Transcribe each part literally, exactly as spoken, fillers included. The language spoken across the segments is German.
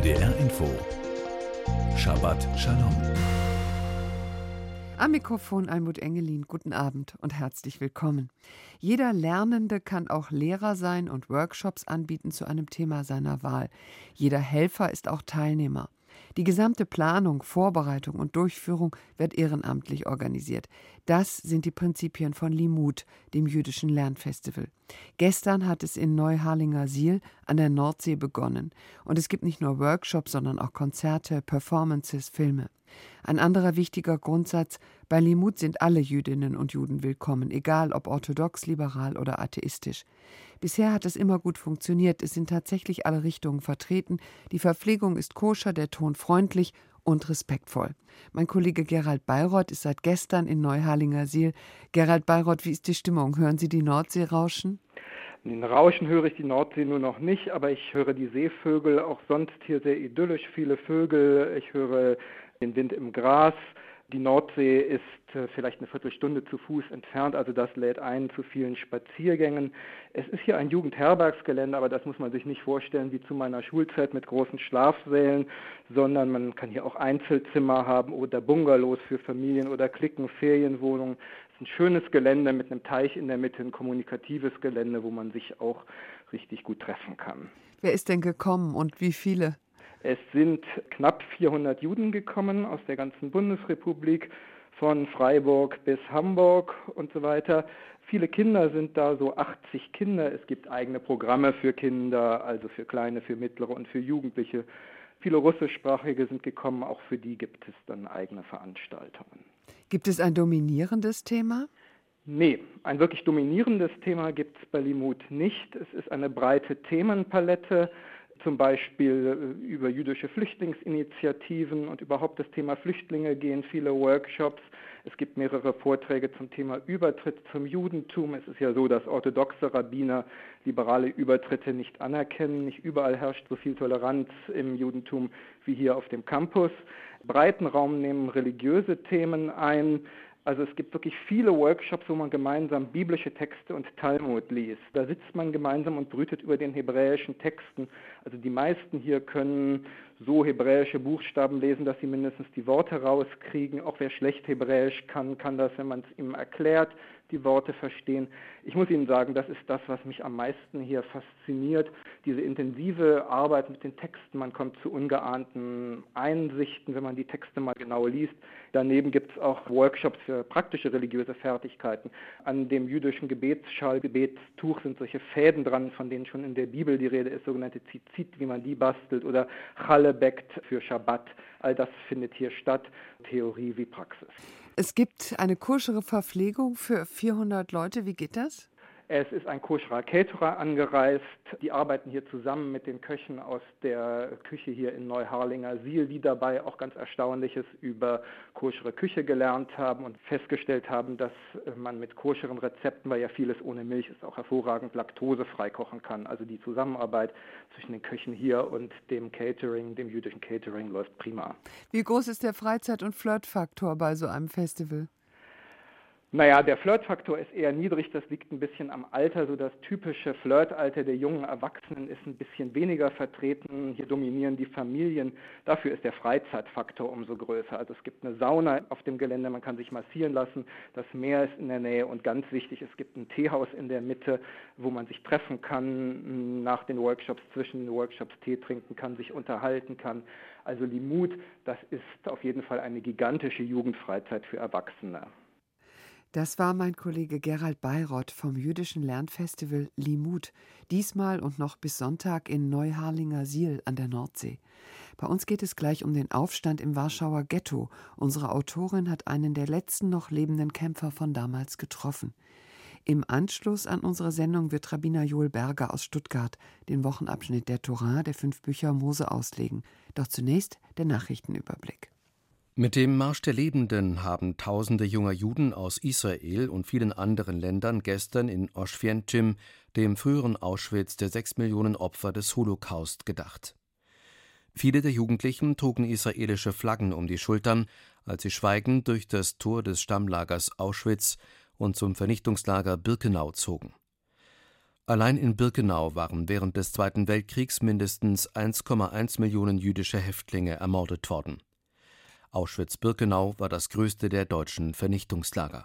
N D R Info Shabbat Shalom. Am Mikrofon Almut Engelin, guten Abend und herzlich willkommen. Jeder Lernende kann auch Lehrer sein und Workshops anbieten zu einem Thema seiner Wahl. Jeder Helfer ist auch Teilnehmer. Die gesamte Planung, Vorbereitung und Durchführung wird ehrenamtlich organisiert. Das sind die Prinzipien von Limud, dem jüdischen Lernfestival. Gestern hat es in Neuharlingersiel an der Nordsee begonnen. Und es gibt nicht nur Workshops, sondern auch Konzerte, Performances, Filme. Ein anderer wichtiger Grundsatz: Bei Limud sind alle Jüdinnen und Juden willkommen, egal ob orthodox, liberal oder atheistisch. Bisher hat es immer gut funktioniert, es sind tatsächlich alle Richtungen vertreten, die Verpflegung ist koscher, der Ton freundlich und respektvoll. Mein Kollege Gerald Bayroth ist seit gestern in Neuharlingersiel. Gerald Bayroth, wie ist die Stimmung? Hören Sie die Nordsee rauschen? In Rauschen höre ich die Nordsee nur noch nicht, aber ich höre die Seevögel, auch sonst hier sehr idyllisch, viele Vögel, ich höre den Wind im Gras. Die Nordsee ist äh, vielleicht eine Viertelstunde zu Fuß entfernt, also das lädt ein zu vielen Spaziergängen. Es ist hier ein Jugendherbergsgelände, aber das muss man sich nicht vorstellen wie zu meiner Schulzeit mit großen Schlafsälen, sondern man kann hier auch Einzelzimmer haben oder Bungalows für Familien oder Cliquen, Ferienwohnungen. Es ist ein schönes Gelände mit einem Teich in der Mitte, ein kommunikatives Gelände, wo man sich auch richtig gut treffen kann. Wer ist denn gekommen und wie viele? Es sind knapp vierhundert Juden gekommen aus der ganzen Bundesrepublik, von Freiburg bis Hamburg und so weiter. Viele Kinder sind da, so achtzig Kinder. Es gibt eigene Programme für Kinder, also für kleine, für mittlere und für Jugendliche. Viele russischsprachige sind gekommen, auch für die gibt es dann eigene Veranstaltungen. Gibt es ein dominierendes Thema? Nee, ein wirklich dominierendes Thema gibt es bei Limud nicht. Es ist eine breite Themenpalette, zum Beispiel über jüdische Flüchtlingsinitiativen und überhaupt das Thema Flüchtlinge gehen viele Workshops. Es gibt mehrere Vorträge zum Thema Übertritt zum Judentum. Es ist ja so, dass orthodoxe Rabbiner liberale Übertritte nicht anerkennen. Nicht überall herrscht so viel Toleranz im Judentum wie hier auf dem Campus. Breiten Raum nehmen religiöse Themen ein. Also es gibt wirklich viele Workshops, wo man gemeinsam biblische Texte und Talmud liest. Da sitzt man gemeinsam und brütet über den hebräischen Texten. Also die meisten hier können so hebräische Buchstaben lesen, dass sie mindestens die Worte rauskriegen. Auch wer schlecht Hebräisch kann, kann das, wenn man es ihm erklärt, die Worte verstehen. Ich muss Ihnen sagen, das ist das, was mich am meisten hier fasziniert. Diese intensive Arbeit mit den Texten. Man kommt zu ungeahnten Einsichten, wenn man die Texte mal genau liest. Daneben gibt es auch Workshops für praktische religiöse Fertigkeiten. An dem jüdischen Gebetsschal, Gebetstuch sind solche Fäden dran, von denen schon in der Bibel die Rede ist, sogenannte Tzitzit, wie man die bastelt, oder Chalebekt für Schabbat. All das findet hier statt, Theorie wie Praxis. Es gibt eine koschere Verpflegung für vierhundert Leute. Wie geht das? Es ist ein koscherer Caterer angereist. Die arbeiten hier zusammen mit den Köchen aus der Küche hier in Neuharlingersiel, die dabei auch ganz Erstaunliches über koschere Küche gelernt haben und festgestellt haben, dass man mit koscheren Rezepten, weil ja vieles ohne Milch ist, auch hervorragend laktosefrei kochen kann. Also die Zusammenarbeit zwischen den Köchen hier und dem Catering, dem jüdischen Catering, läuft prima. Wie groß ist der Freizeit- und Flirtfaktor bei so einem Festival? Naja, der Flirtfaktor ist eher niedrig, das liegt ein bisschen am Alter, so das typische Flirtalter der jungen Erwachsenen ist ein bisschen weniger vertreten, hier dominieren die Familien, dafür ist der Freizeitfaktor umso größer. Also es gibt eine Sauna auf dem Gelände, man kann sich massieren lassen, das Meer ist in der Nähe und ganz wichtig, es gibt ein Teehaus in der Mitte, wo man sich treffen kann, nach den Workshops, zwischen den Workshops Tee trinken kann, sich unterhalten kann. Also Limud, das ist auf jeden Fall eine gigantische Jugendfreizeit für Erwachsene. Das war mein Kollege Gerald Bayroth vom jüdischen Lernfestival Limud, diesmal und noch bis Sonntag in Neuharlingersiel an der Nordsee. Bei uns geht es gleich um den Aufstand im Warschauer Ghetto. Unsere Autorin hat einen der letzten noch lebenden Kämpfer von damals getroffen. Im Anschluss an unsere Sendung wird Rabbiner Joel Berger aus Stuttgart den Wochenabschnitt der Torah der fünf Bücher Mose auslegen. Doch zunächst der Nachrichtenüberblick. Mit dem Marsch der Lebenden haben tausende junger Juden aus Israel und vielen anderen Ländern gestern in Oświęcim, dem früheren Auschwitz der sechs Millionen Opfer des Holocaust, gedacht. Viele der Jugendlichen trugen israelische Flaggen um die Schultern, als sie schweigend durch das Tor des Stammlagers Auschwitz und zum Vernichtungslager Birkenau zogen. Allein in Birkenau waren während des Zweiten Weltkriegs mindestens eins Komma eins Millionen jüdische Häftlinge ermordet worden. Auschwitz-Birkenau war das größte der deutschen Vernichtungslager.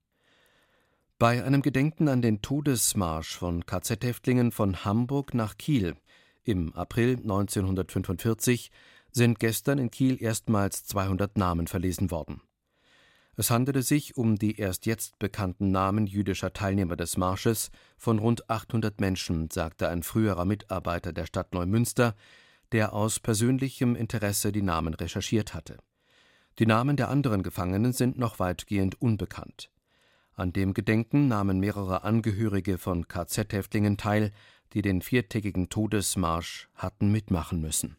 Bei einem Gedenken an den Todesmarsch von K Z-Häftlingen von Hamburg nach Kiel im April neunzehnhundertfünfundvierzig sind gestern in Kiel erstmals zweihundert Namen verlesen worden. Es handelte sich um die erst jetzt bekannten Namen jüdischer Teilnehmer des Marsches von rund achthundert Menschen, sagte ein früherer Mitarbeiter der Stadt Neumünster, der aus persönlichem Interesse die Namen recherchiert hatte. Die Namen der anderen Gefangenen sind noch weitgehend unbekannt. An dem Gedenken nahmen mehrere Angehörige von K Z-Häftlingen teil, die den viertägigen Todesmarsch hatten mitmachen müssen.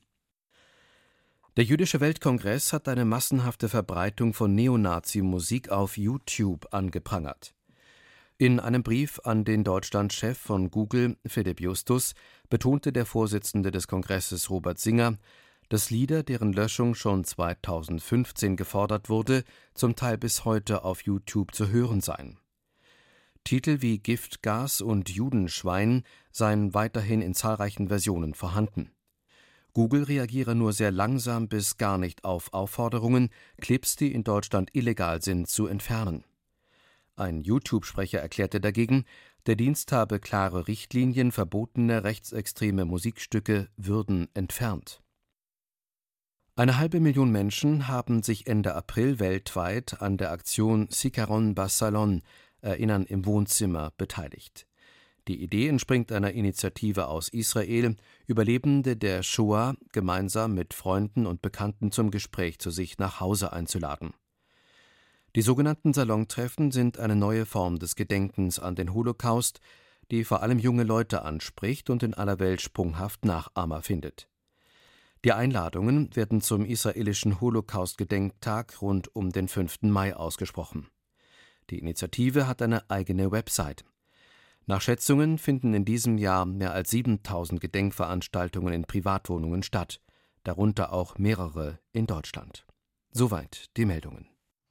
Der Jüdische Weltkongress hat eine massenhafte Verbreitung von Neonazi-Musik auf YouTube angeprangert. In einem Brief an den Deutschlandchef von Google, Philipp Justus, betonte der Vorsitzende des Kongresses Robert Singer, dass Lieder, deren Löschung schon zweitausendfünfzehn gefordert wurde, zum Teil bis heute auf YouTube zu hören seien. Titel wie Giftgas und Judenschwein seien weiterhin in zahlreichen Versionen vorhanden. Google reagiere nur sehr langsam bis gar nicht auf Aufforderungen, Clips, die in Deutschland illegal sind, zu entfernen. Ein YouTube-Sprecher erklärte dagegen, der Dienst habe klare Richtlinien, verbotene rechtsextreme Musikstücke würden entfernt. Eine halbe Million Menschen haben sich Ende April weltweit an der Aktion Zikaron Basalon, Erinnern im Wohnzimmer, beteiligt. Die Idee entspringt einer Initiative aus Israel, Überlebende der Shoah gemeinsam mit Freunden und Bekannten zum Gespräch zu sich nach Hause einzuladen. Die sogenannten Salontreffen sind eine neue Form des Gedenkens an den Holocaust, die vor allem junge Leute anspricht und in aller Welt sprunghaft Nachahmer findet. Die Einladungen werden zum israelischen Holocaust-Gedenktag rund um den fünften Mai ausgesprochen. Die Initiative hat eine eigene Website. Nach Schätzungen finden in diesem Jahr mehr als siebentausend Gedenkveranstaltungen in Privatwohnungen statt, darunter auch mehrere in Deutschland. Soweit die Meldungen.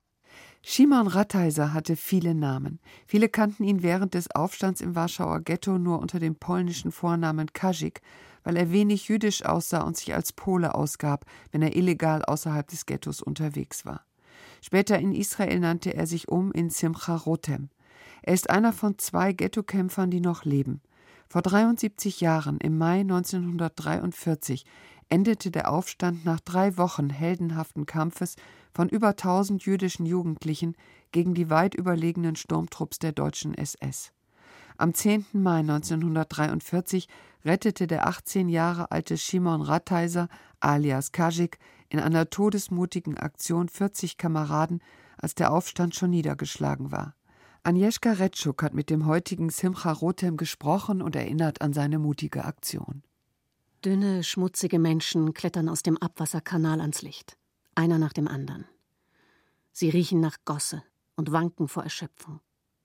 Szymon Ratheiser hatte viele Namen. Viele kannten ihn während des Aufstands im Warschauer Ghetto nur unter dem polnischen Vornamen Kazik, weil er wenig jüdisch aussah und sich als Pole ausgab, wenn er illegal außerhalb des Ghettos unterwegs war. Später in Israel nannte er sich um in Simcha Rotem. Er ist einer von zwei Ghettokämpfern, die noch leben. Vor dreiundsiebzig Jahren, im Mai neunzehnhundertdreiundvierzig, endete der Aufstand nach drei Wochen heldenhaften Kampfes von über tausend jüdischen Jugendlichen gegen die weit überlegenen Sturmtrupps der deutschen S S. Am zehnten Mai neunzehnhundertdreiundvierzig rettete der achtzehn Jahre alte Szymon Ratheiser alias Kazik in einer todesmutigen Aktion vierzig Kameraden, als der Aufstand schon niedergeschlagen war. Agnieszka Retschuk hat mit dem heutigen Simcha Rotem gesprochen und erinnert an seine mutige Aktion. Dünne, schmutzige Menschen klettern aus dem Abwasserkanal ans Licht, einer nach dem anderen. Sie riechen nach Gosse und wanken vor Erschöpfung.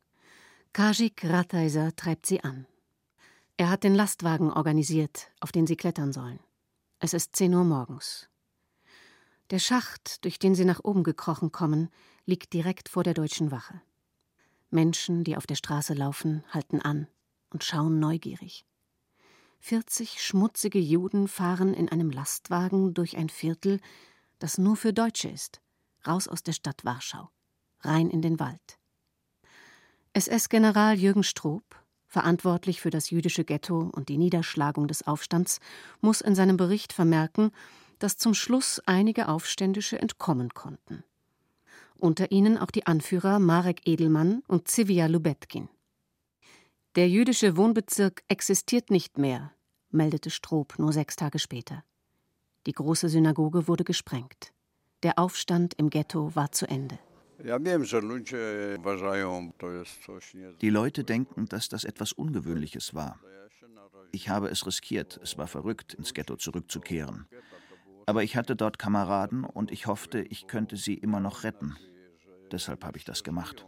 Kazik Ratheiser treibt sie an. Er hat den Lastwagen organisiert, auf den sie klettern sollen. Es ist zehn Uhr morgens. Der Schacht, durch den sie nach oben gekrochen kommen, liegt direkt vor der deutschen Wache. Menschen, die auf der Straße laufen, halten an und schauen neugierig. vierzig schmutzige Juden fahren in einem Lastwagen durch ein Viertel, das nur für Deutsche ist, raus aus der Stadt Warschau, rein in den Wald. S S-General Jürgen Stroop, verantwortlich für das jüdische Ghetto und die Niederschlagung des Aufstands, muss in seinem Bericht vermerken, dass zum Schluss einige Aufständische entkommen konnten. Unter ihnen auch die Anführer Marek Edelmann und Zivia Lubetkin. Der jüdische Wohnbezirk existiert nicht mehr, meldete Stroop nur sechs Tage später. Die große Synagoge wurde gesprengt. Der Aufstand im Ghetto war zu Ende. Die Leute denken, dass das etwas Ungewöhnliches war. Ich habe es riskiert, es war verrückt, ins Ghetto zurückzukehren. Aber ich hatte dort Kameraden und ich hoffte, ich könnte sie immer noch retten. Deshalb habe ich das gemacht.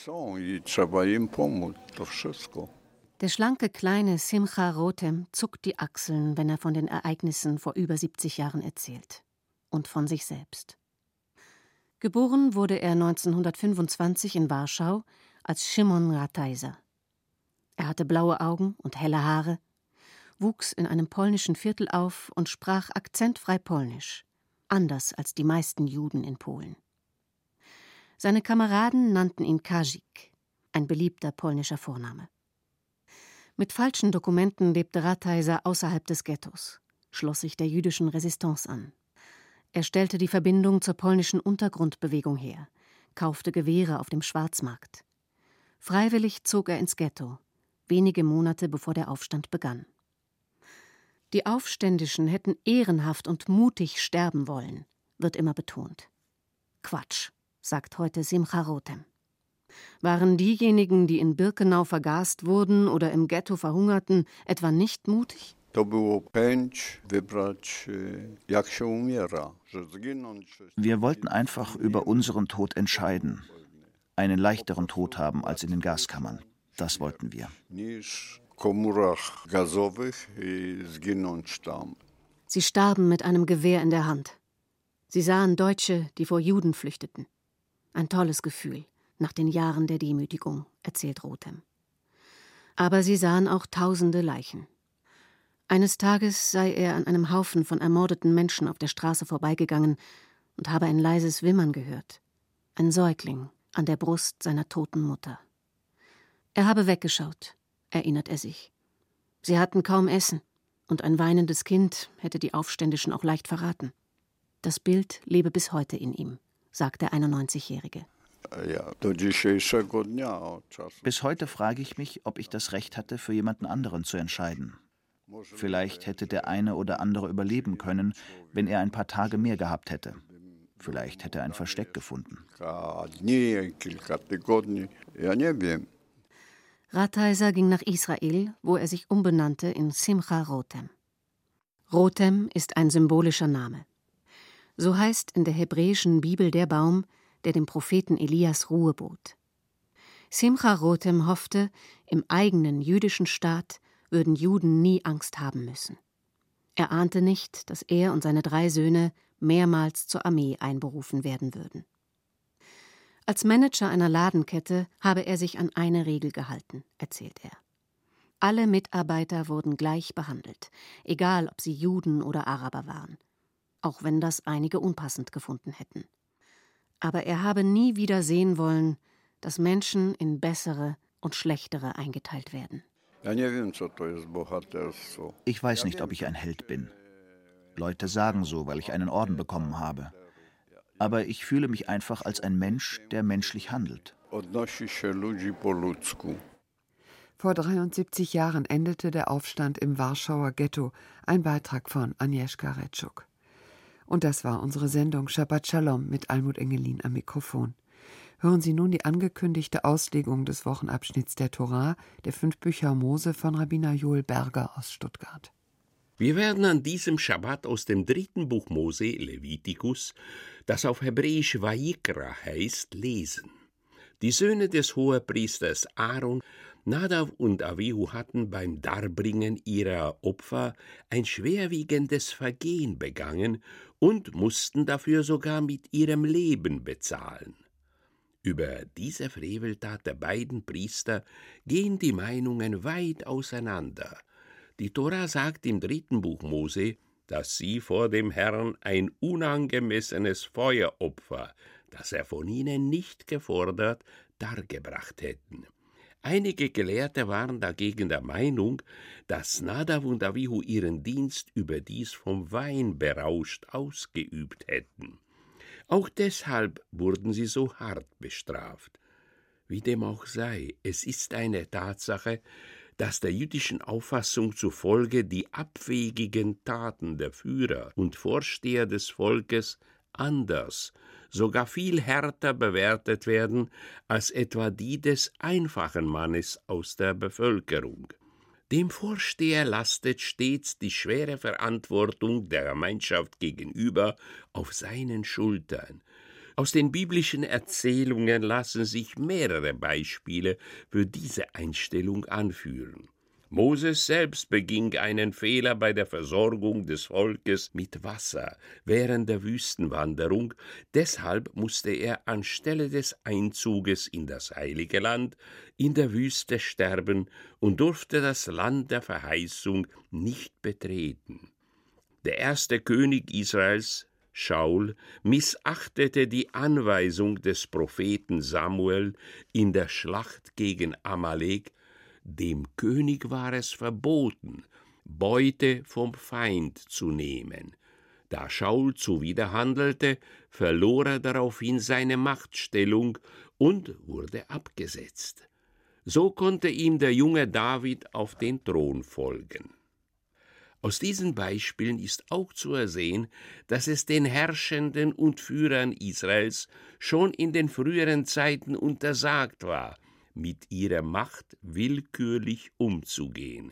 Der schlanke kleine Simcha Rotem zuckt die Achseln, wenn er von den Ereignissen vor über siebzig Jahren erzählt. Und von sich selbst. Geboren wurde er neunzehnhundertfünfundzwanzig in Warschau als Szymon Ratheiser. Er hatte blaue Augen und helle Haare, wuchs in einem polnischen Viertel auf und sprach akzentfrei Polnisch, anders als die meisten Juden in Polen. Seine Kameraden nannten ihn Kazik, ein beliebter polnischer Vorname. Mit falschen Dokumenten lebte Ratheiser außerhalb des Ghettos, schloss sich der jüdischen Resistance an. Er stellte die Verbindung zur polnischen Untergrundbewegung her, kaufte Gewehre auf dem Schwarzmarkt. Freiwillig zog er ins Ghetto, wenige Monate bevor der Aufstand begann. Die Aufständischen hätten ehrenhaft und mutig sterben wollen, wird immer betont. Quatsch, sagt heute Simcha Rotem. Waren diejenigen, die in Birkenau vergast wurden oder im Ghetto verhungerten, etwa nicht mutig? Wir wollten einfach über unseren Tod entscheiden. Einen leichteren Tod haben als in den Gaskammern. Das wollten wir. Sie starben mit einem Gewehr in der Hand. Sie sahen Deutsche, die vor Juden flüchteten. Ein tolles Gefühl nach den Jahren der Demütigung, erzählt Rotem. Aber sie sahen auch tausende Leichen. Eines Tages sei er an einem Haufen von ermordeten Menschen auf der Straße vorbeigegangen und habe ein leises Wimmern gehört. Ein Säugling an der Brust seiner toten Mutter. Er habe weggeschaut, erinnert er sich. Sie hatten kaum Essen, und ein weinendes Kind hätte die Aufständischen auch leicht verraten. Das Bild lebe bis heute in ihm, sagt der einundneunzigjährige. Bis heute frage ich mich, ob ich das Recht hatte, für jemanden anderen zu entscheiden. Vielleicht hätte der eine oder andere überleben können, wenn er ein paar Tage mehr gehabt hätte. Vielleicht hätte er ein Versteck gefunden. Ratheiser ging nach Israel, wo er sich umbenannte in Simcha Rotem. Rotem ist ein symbolischer Name. So heißt in der hebräischen Bibel der Baum, der dem Propheten Elias Ruhe bot. Simcha Rotem hoffte, im eigenen jüdischen Staat würden Juden nie Angst haben müssen. Er ahnte nicht, dass er und seine drei Söhne mehrmals zur Armee einberufen werden würden. Als Manager einer Ladenkette habe er sich an eine Regel gehalten, erzählt er. Alle Mitarbeiter wurden gleich behandelt, egal ob sie Juden oder Araber waren, auch wenn das einige unpassend gefunden hätten. Aber er habe nie wieder sehen wollen, dass Menschen in bessere und schlechtere eingeteilt werden. Ich weiß nicht, ob ich ein Held bin. Leute sagen so, weil ich einen Orden bekommen habe. Aber ich fühle mich einfach als ein Mensch, der menschlich handelt. Vor dreiundsiebzig Jahren endete der Aufstand im Warschauer Ghetto. Ein Beitrag von Agnieszka Retschuk. Und das war unsere Sendung Shabbat Shalom mit Almut Engelin am Mikrofon. Hören Sie nun die angekündigte Auslegung des Wochenabschnitts der Torah, der fünf Bücher Mose von Rabbiner Joel Berger aus Stuttgart. Wir werden an diesem Schabbat aus dem dritten Buch Mose, Levitikus, das auf Hebräisch Vayikra heißt, lesen. Die Söhne des Hohepriesters Aaron, Nadav und Avihu hatten beim Darbringen ihrer Opfer ein schwerwiegendes Vergehen begangen und mussten dafür sogar mit ihrem Leben bezahlen. Über diese Freveltat der beiden Priester gehen die Meinungen weit auseinander. Die Tora sagt im dritten Buch Mose, dass sie vor dem Herrn ein unangemessenes Feueropfer, das er von ihnen nicht gefordert, dargebracht hätten. Einige Gelehrte waren dagegen der Meinung, dass Nadav und Avihu ihren Dienst überdies vom Wein berauscht ausgeübt hätten. Auch deshalb wurden sie so hart bestraft. Wie dem auch sei, es ist eine Tatsache, dass der jüdischen Auffassung zufolge die abwegigen Taten der Führer und Vorsteher des Volkes anders, sogar viel härter bewertet werden als etwa die des einfachen Mannes aus der Bevölkerung. Dem Vorsteher lastet stets die schwere Verantwortung der Gemeinschaft gegenüber auf seinen Schultern. Aus den biblischen Erzählungen lassen sich mehrere Beispiele für diese Einstellung anführen. Moses selbst beging einen Fehler bei der Versorgung des Volkes mit Wasser während der Wüstenwanderung, deshalb musste er anstelle des Einzuges in das Heilige Land in der Wüste sterben und durfte das Land der Verheißung nicht betreten. Der erste König Israels, Schaul, missachtete die Anweisung des Propheten Samuel in der Schlacht gegen Amalek. Dem König war es verboten, Beute vom Feind zu nehmen. Da Schaul zuwiderhandelte, verlor er daraufhin seine Machtstellung und wurde abgesetzt. So konnte ihm der junge David auf den Thron folgen. Aus diesen Beispielen ist auch zu ersehen, dass es den Herrschenden und Führern Israels schon in den früheren Zeiten untersagt war, mit ihrer Macht willkürlich umzugehen.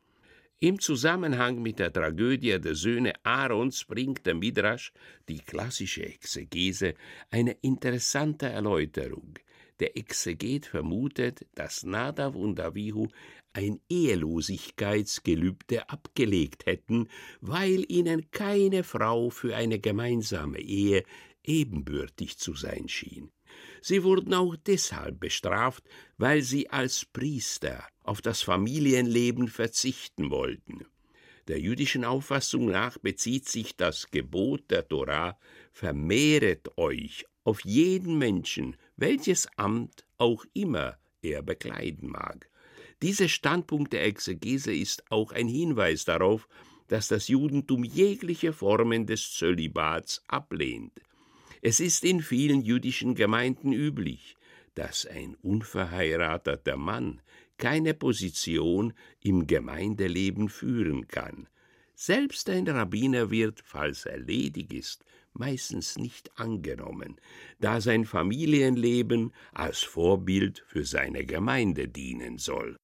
Im Zusammenhang mit der Tragödie der Söhne Aarons bringt der Midrasch, die klassische Exegese, eine interessante Erläuterung. Der Exeget vermutet, dass Nadav und Avihu ein Ehelosigkeitsgelübde abgelegt hätten, weil ihnen keine Frau für eine gemeinsame Ehe ebenbürtig zu sein schien. Sie wurden auch deshalb bestraft, weil sie als Priester auf das Familienleben verzichten wollten. Der jüdischen Auffassung nach bezieht sich das Gebot der Tora, vermehret euch, auf jeden Menschen, welches Amt auch immer er bekleiden mag. Dieser Standpunkt der Exegese ist auch ein Hinweis darauf, dass das Judentum jegliche Formen des Zölibats ablehnt. Es ist in vielen jüdischen Gemeinden üblich, dass ein unverheirateter Mann keine Position im Gemeindeleben führen kann. Selbst ein Rabbiner wird, falls er ledig ist, meistens nicht angenommen, da sein Familienleben als Vorbild für seine Gemeinde dienen soll.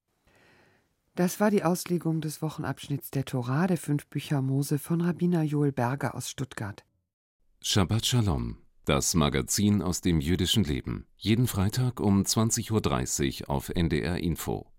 Das war die Auslegung des Wochenabschnitts der Tora, der fünf Bücher Mose von Rabbiner Joel Berger aus Stuttgart. Shabbat Shalom, das Magazin aus dem jüdischen Leben. Jeden Freitag um zwanzig Uhr dreißig auf N D R Info.